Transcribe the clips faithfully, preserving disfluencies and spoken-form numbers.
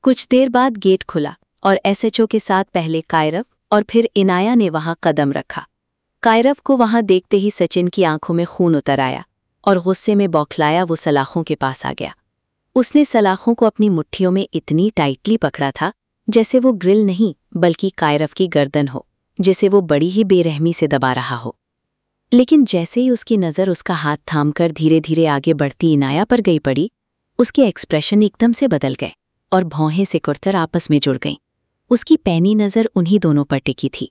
कुछ देर बाद गेट खुला और एसएचओ के साथ पहले कायरव और फिर इनाया ने वहां कदम रखा। कायरव को वहां देखते ही सचिन की आंखों में खून उतर आया और गुस्से में बौखलाया वो सलाखों के पास आ गया। उसने सलाखों को अपनी मुट्ठियों में इतनी टाइटली पकड़ा था जैसे वो ग्रिल नहीं बल्कि कायरव की गर्दन हो, जिसे वो बड़ी ही बेरहमी से दबा रहा हो। लेकिन जैसे ही उसकी नज़र उसका हाथ थामकर धीरे धीरे आगे बढ़ती इनाया पर गई पड़ी, उसके एक्सप्रेशन एकदम से बदल गए और भौहें सिकुड़कर आपस में जुड़ गईं। उसकी पैनी नज़र उन्हीं दोनों पर टिकी थी।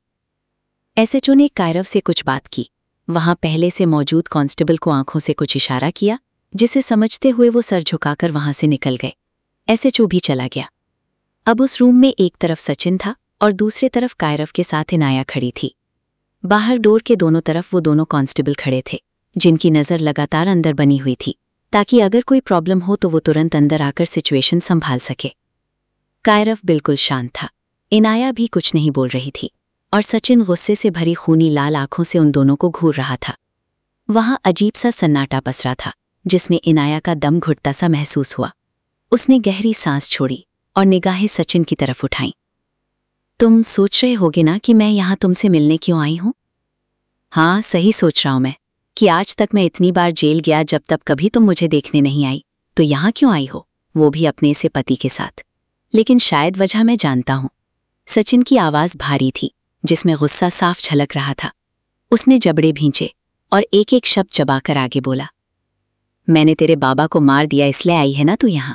एसएचओ ने कायरव से कुछ बात की। वहां पहले से मौजूद कांस्टेबल को आंखों से कुछ इशारा किया, जिसे समझते हुए वो सर झुकाकर वहां से निकल गए। एसएचओ भी चला गया। अब उस रूम में एक तरफ सचिन था और दूसरे तरफ कायरव के साथ इनाया खड़ी थी। बाहर डोर के दोनों तरफ वो दोनों कांस्टेबल खड़े थे, जिनकी नज़र लगातार अंदर बनी हुई थी ताकि अगर कोई प्रॉब्लम हो तो वो तुरंत अंदर आकर सिचुएशन संभाल सके। कायरव बिल्कुल शांत था, इनाया भी कुछ नहीं बोल रही थी और सचिन गुस्से से भरी खूनी लाल आंखों से उन दोनों को घूर रहा था। वहां अजीब सा सन्नाटा पसरा था, जिसमें इनाया का दम घुटता सा महसूस हुआ। उसने गहरी सांस छोड़ी और निगाहें सचिन की तरफ उठाईं। तुम सोच रहे होगे ना कि मैं यहां तुमसे मिलने क्यों आई हूं? हाँ, सही सोच रहा हूं मैं कि आज तक मैं इतनी बार जेल गया, जब तक कभी तुम मुझे देखने नहीं आई, तो यहां क्यों आई हो, वो भी अपने से पति के साथ। लेकिन शायद वजह मैं जानता हूं। सचिन की आवाज भारी थी, जिसमें गुस्सा साफ झलक रहा था। उसने जबड़े भींचे और एक एक शब्द चबाकर आगे बोला, मैंने तेरे बाबा को मार दिया इसलिए आई है ना तू यहां?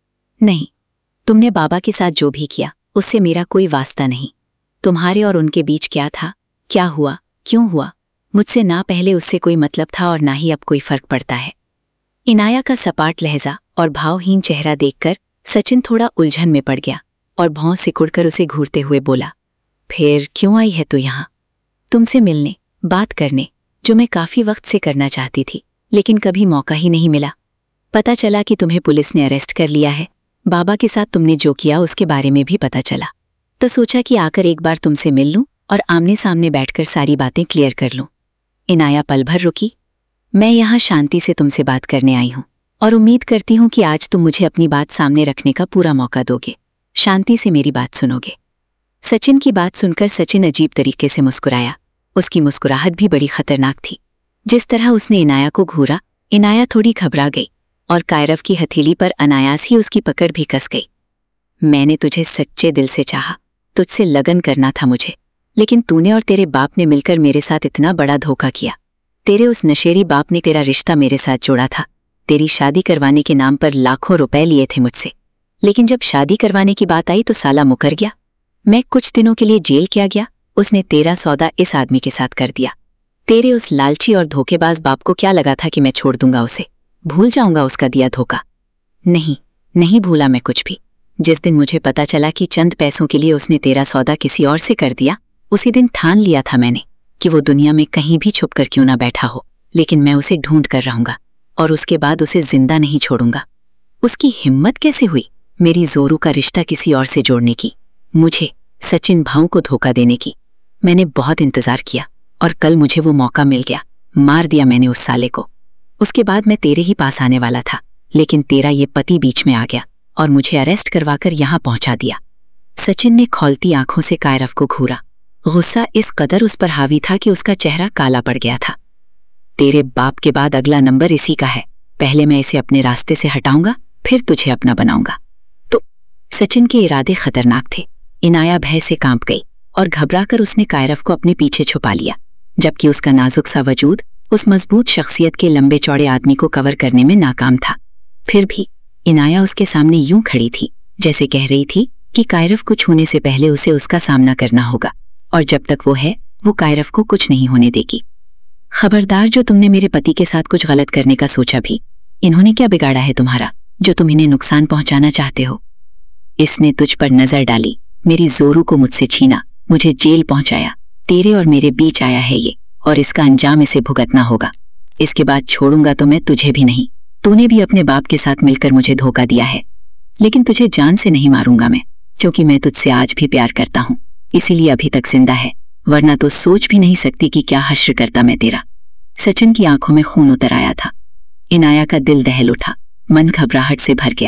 नहीं, तुमने बाबा के साथ जो भी किया उससे मेरा कोई वास्ता नहीं। तुम्हारे और उनके बीच क्या था, क्या हुआ, क्यों हुआ, मुझसे ना पहले उससे कोई मतलब था और ना ही अब कोई फर्क पड़ता है। इनाया का सपाट लहजा और भावहीन चेहरा देखकर सचिन थोड़ा उलझन में पड़ गया और भौं सिकुड़कर उसे घूरते हुए बोला, फिर क्यों आई है तू यहां? तुमसे मिलने, बात करने, जो मैं काफी वक्त से करना चाहती थी, लेकिन कभी मौका ही नहीं मिला। पता चला कि तुम्हें पुलिस ने अरेस्ट कर लिया है। बाबा के साथ तुमने जो किया उसके बारे में भी पता चला, तो सोचा कि आकर एक बार तुमसे मिल लूं और आमने सामने बैठकर सारी बातें क्लियर कर लूं। इनाया पल भर रुकी। मैं यहाँ शांति से तुमसे बात करने आई हूँ और उम्मीद करती हूँ कि आज तुम मुझे अपनी बात सामने रखने का पूरा मौका दोगे, शांति से मेरी बात सुनोगे। सचिन की बात सुनकर सचिन अजीब तरीके से मुस्कुराया। उसकी मुस्कुराहट भी बड़ी खतरनाक थी। जिस तरह उसने इनाया को घूरा, इनाया थोड़ी घबरा गई और कायरव की हथेली पर अनायास ही उसकी पकड़ भी कस गई। मैंने तुझे सच्चे दिल से चाहा, तुझसे लगन करना था मुझे, लेकिन तूने और तेरे बाप ने मिलकर मेरे साथ इतना बड़ा धोखा किया। तेरे उस नशेड़ी बाप ने तेरा रिश्ता मेरे साथ जोड़ा था, तेरी शादी करवाने के नाम पर लाखों रुपए लिए थे मुझसे, लेकिन जब शादी करवाने की बात आई तो साला मुकर गया। मैं कुछ दिनों के लिए जेल किया गया, उसने तेरा सौदा इस आदमी के साथ कर दिया। तेरे उस लालची और धोखेबाज बाप को क्या लगा था कि मैं छोड़ दूंगा उसे, भूल जाऊंगा उसका दिया धोखा? नहीं, नहीं भूला मैं कुछ भी। जिस दिन मुझे पता चला कि चंद पैसों के लिए उसने तेरा सौदा किसी और से कर दिया, उसी दिन ठान लिया था मैंने कि वो दुनिया में कहीं भी छुप कर क्यों ना बैठा हो, लेकिन मैं उसे ढूंढ कर रहूंगा और उसके बाद उसे जिंदा नहीं छोड़ूंगा। उसकी हिम्मत कैसे हुई मेरी जोरू का रिश्ता किसी और से जोड़ने की, मुझे सचिन भाऊ को धोखा देने की? मैंने बहुत इंतजार किया और कल मुझे वो मौका मिल गया। मार दिया मैंने उस साले को। उसके बाद मैं तेरे ही पास आने वाला था, लेकिन तेरा ये पति बीच में आ गया और मुझे अरेस्ट करवाकर यहां पहुंचा दिया। सचिन ने खौलती आंखों से कायरव को घूरा। गुस्सा इस कदर उस पर हावी था कि उसका चेहरा काला पड़ गया था। तेरे बाप के बाद अगला नंबर इसी का है। पहले मैं इसे अपने रास्ते से हटाऊंगा, फिर तुझे अपना बनाऊंगा। तो सचिन के इरादे खतरनाक थे। इनाया भय से कांप गई और घबराकर उसने कायरव को अपने पीछे छुपा लिया, जबकि उसका नाजुक सा वजूद उस मजबूत शख्सियत के लंबे चौड़े आदमी को कवर करने में नाकाम था। फिर भी इनाया उसके सामने यूं खड़ी थी जैसे कह रही थी कि कायरव को छूने से पहले उसे उसका सामना करना होगा, और जब तक वो है वो कायरव को कुछ नहीं होने देगी। खबरदार, जो तुमने मेरे पति के साथ कुछ गलत करने का सोचा भी, इन्होंने क्या बिगाड़ा है तुम्हारा जो तुम इन्हें नुकसान पहुंचाना चाहते हो? इसने तुझ पर नजर डाली, मेरी जोरू को मुझसे छीना, मुझे जेल पहुंचाया, तेरे और मेरे बीच आया है ये, और इसका अंजाम इसे भुगतना होगा। इसके बाद छोड़ूंगा तो मैं तुझे भी नहीं। तूने भी अपने बाप के साथ मिलकर मुझे धोखा दिया है, लेकिन तुझे जान से नहीं मारूंगा मैं, क्योंकि मैं तुझसे आज भी प्यार करता हूं, इसीलिए अभी तक जिंदा है, वरना तो सोच भी नहीं सकती कि क्या हश्र करता मैं तेरा। सचिन की आंखों में खून उतर आया था। इनाया का दिल दहल उठा, मन घबराहट से भर गया।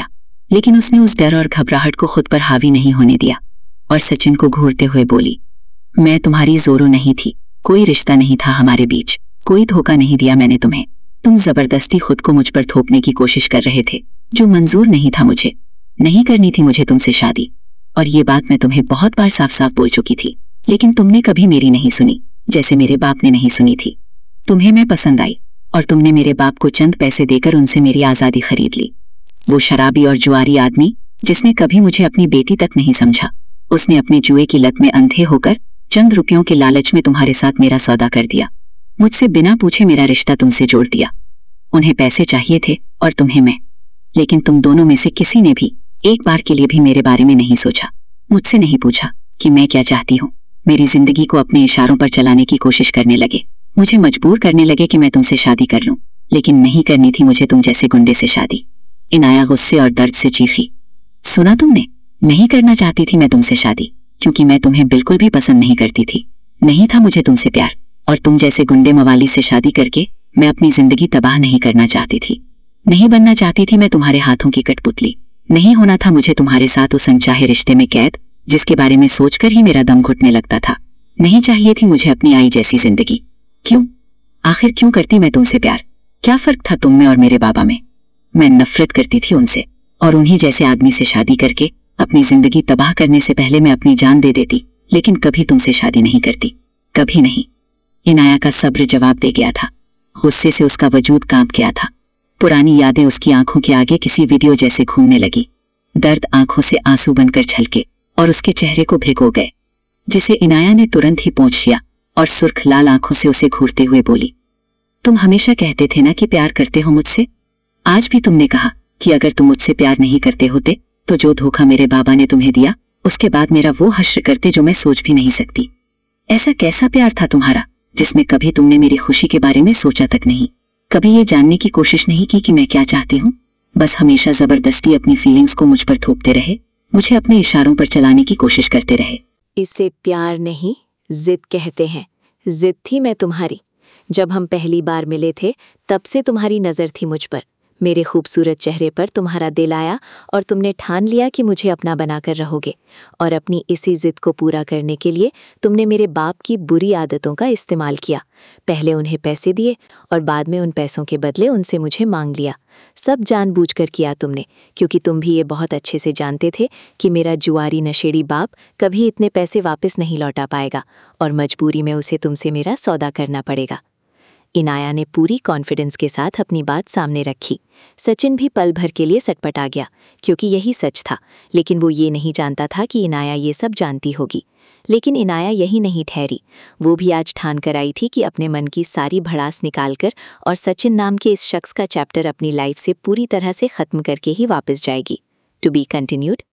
लेकिन उसने उस डर और घबराहट को खुद पर हावी नहीं होने दिया और सचिन को घूरते हुए बोली, मैं तुम्हारी जोरू नहीं थी, कोई रिश्ता नहीं था हमारे बीच, कोई धोखा नहीं दिया मैंने तुम्हें। तुम जबरदस्ती खुद को मुझ पर थोपने की कोशिश कर रहे थे, जो मंजूर नहीं था मुझे। नहीं करनी थी मुझे तुमसे शादी, और ये बात मैं तुम्हें बहुत बार साफ साफ बोल चुकी थी, लेकिन तुमने कभी मेरी नहीं सुनी, जैसे मेरे बाप ने नहीं सुनी थी। तुम्हें मैं पसंद आई और तुमने मेरे बाप को चंद पैसे देकर उनसे मेरी आज़ादी खरीद ली। वो शराबी और जुआरी आदमी जिसने कभी मुझे अपनी बेटी तक नहीं समझा, उसने अपने जुए की लत में अंधे होकर चंद रुपयों के लालच में तुम्हारे साथ मेरा सौदा कर दिया। मुझसे बिना पूछे मेरा रिश्ता तुमसे जोड़ दिया। उन्हें पैसे चाहिए थे और तुम्हें मैं, लेकिन तुम दोनों में से किसी ने भी एक बार के लिए भी मेरे बारे में नहीं सोचा, मुझसे नहीं पूछा कि मैं क्या चाहती हूँ। मेरी जिंदगी को अपने इशारों पर चलाने की कोशिश करने लगे, मुझे मजबूर करने लगे कि मैं तुमसे शादी कर लूं, लेकिन नहीं करनी थी मुझे तुम जैसे गुंडे से शादी। इनाया गुस्से और दर्द से चीखी, सुना तुमने? नहीं करना चाहती थी मैं तुमसे शादी, क्योंकि मैं तुम्हें बिल्कुल भी पसंद नहीं करती थी। नहीं था मुझे तुमसे प्यार, और तुम जैसे गुंडे मवाली से शादी करके मैं अपनी जिंदगी तबाह नहीं करना चाहती थी। नहीं बनना चाहती थी मैं तुम्हारे हाथों की कठपुतली। नहीं होना था मुझे तुम्हारे साथ उस अनचाहे रिश्ते में कैद, जिसके बारे में सोचकर ही मेरा दम घुटने लगता था। नहीं चाहिए थी मुझे अपनी आई जैसी जिंदगी। क्यों? आखिर क्यों करती मैं तुमसे प्यार? क्या फर्क था तुम में और मेरे बाबा में? मैं नफरत करती थी उनसे, और उन्हीं जैसे आदमी से शादी करके अपनी जिंदगी तबाह करने से पहले मैं अपनी जान दे देती, लेकिन कभी तुमसे शादी नहीं करती, कभी नहीं। इनाया का सब्र जवाब दे गया था। गुस्से से उसका वजूद कांप गया था। पुरानी यादें उसकी आंखों के आगे किसी वीडियो जैसे घूमने लगी। दर्द आंखों से आंसू बनकर छलके और उसके चेहरे को भिगो गए, जिसे इनाया ने तुरंत ही पोंछ लिया और सुर्ख लाल आंखों से उसे घूरते हुए बोली, तुम हमेशा कहते थे ना कि प्यार करते हो मुझसे। आज भी तुमने कहा कि अगर तुम मुझसे प्यार नहीं करते होते तो जो धोखा मेरे बाबा ने तुम्हें दिया, उसके बाद मेरा वो हश्र करते जो मैं सोच भी नहीं सकती। ऐसा कैसा प्यार था तुम्हारा जिसमें कभी तुमने मेरी खुशी के बारे में सोचा तक नहीं, कभी ये जानने की कोशिश नहीं की कि मैं क्या चाहती हूँ। बस हमेशा जबरदस्ती अपनी फीलिंग्स को मुझ पर थोपते रहे, मुझे अपने इशारों पर चलाने की कोशिश करते रहे। इसे प्यार नहीं, जिद कहते हैं। जिद थी मैं तुम्हारी। जब हम पहली बार मिले थे तब से तुम्हारी नज़र थी मुझ पर। मेरे खूबसूरत चेहरे पर तुम्हारा दिल आया और तुमने ठान लिया कि मुझे अपना बनाकर रहोगे, और अपनी इसी जिद को पूरा करने के लिए तुमने मेरे बाप की बुरी आदतों का इस्तेमाल किया। पहले उन्हें पैसे दिए और बाद में उन पैसों के बदले उनसे मुझे मांग लिया। सब जानबूझकर किया तुमने, क्योंकि तुम भी ये बहुत अच्छे से जानते थे कि मेरा जुआरी नशेड़ी बाप कभी इतने पैसे वापस नहीं लौटा पाएगा और मजबूरी में उसे तुमसे मेरा सौदा करना पड़ेगा। इनाया ने पूरी कॉन्फिडेंस के साथ अपनी बात सामने रखी। सचिन भी पल भर के लिए सटपटा गया, क्योंकि यही सच था, लेकिन वो ये नहीं जानता था कि इनाया ये सब जानती होगी। लेकिन इनाया यही नहीं ठहरी। वो भी आज ठान कर आई थी कि अपने मन की सारी भड़ास निकालकर और सचिन नाम के इस शख्स का चैप्टर अपनी लाइफ से पूरी तरह से ख़त्म करके ही वापस जाएगी। To be continued.